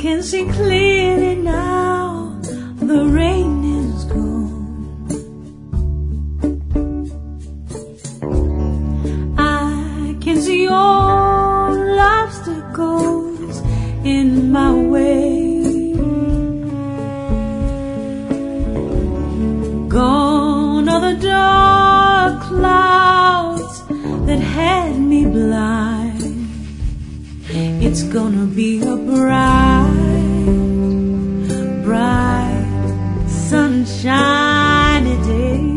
can see clearly now, the rain is gone. I can see all obstacles in my way. Gone are the dark clouds that had me blind. It's gonna be a bright, bright, sunshiny day.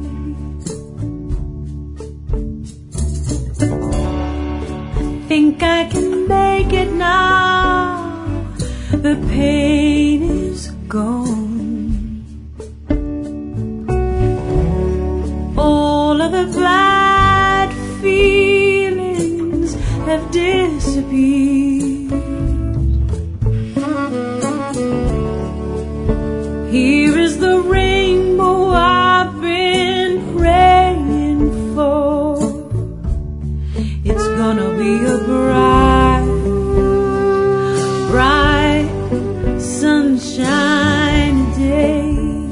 I think I can make it now. The pain is gone. All of the bad feelings have disappeared. Here is the rainbow I've been praying for. It's gonna be a bright, bright, sunshiny day.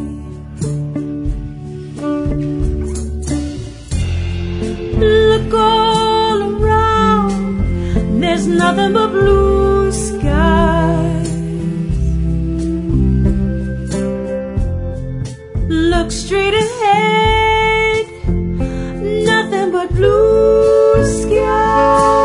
Look all around, there's nothing but blue skies. Look straight ahead, nothing but blue skies.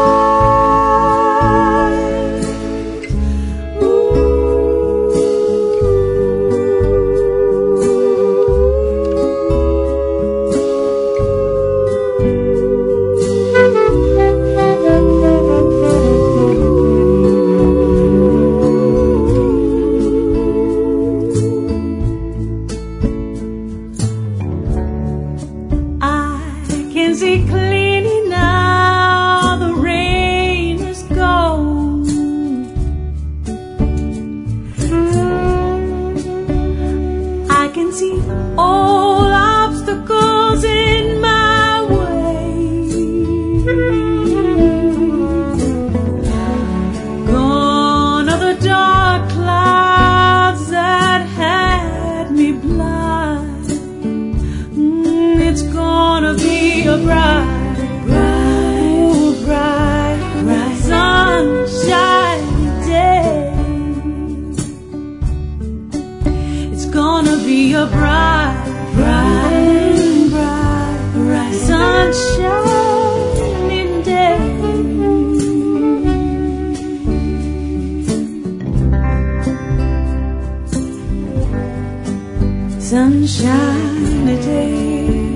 Can see clearly now, the rain is gone. I can see all obstacles in my way. Gone are the dark clouds that had me blind. It's gonna be a bright, bright, bright, bright, sunshiny day. It's gonna be a bright, bright, bright, bright, sunshiny day. Sunshiny day.